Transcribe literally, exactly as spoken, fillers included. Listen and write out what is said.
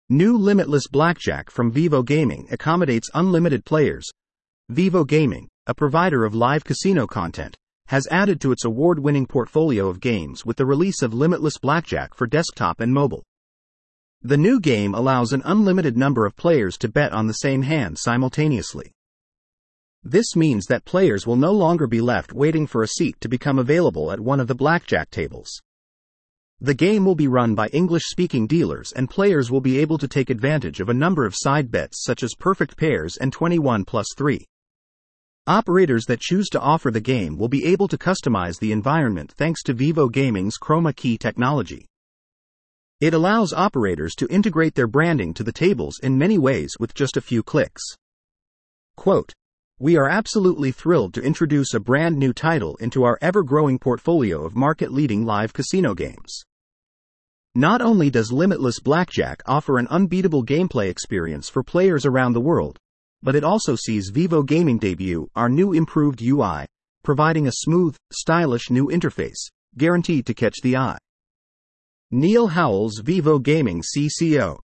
New Limitless Blackjack from Vivo Gaming accommodates unlimited players. Vivo Gaming, a provider of live casino content, has added to its award-winning portfolio of games with the release of Limitless Blackjack for desktop and mobile. The new game allows an unlimited number of players to bet on the same hand simultaneously. This means that players will no longer be left waiting for a seat to become available at one of the blackjack tables. The game will be run by English-speaking dealers, and players will be able to take advantage of a number of side bets such as perfect pairs and twenty-one plus three. Operators that choose to offer the game will be able to customize the environment thanks to Vivo Gaming's Chroma Key technology. It allows operators to integrate their branding to the tables in many ways with just a few clicks. Quote, "We are absolutely thrilled to introduce a brand new title into our ever-growing portfolio of market-leading live casino games. Not only does Limitless Blackjack offer an unbeatable gameplay experience for players around the world, but it also sees Vivo Gaming debut our new improved U I, providing a smooth, stylish new interface, guaranteed to catch the eye." Neil Howells, Vivo Gaming C C O.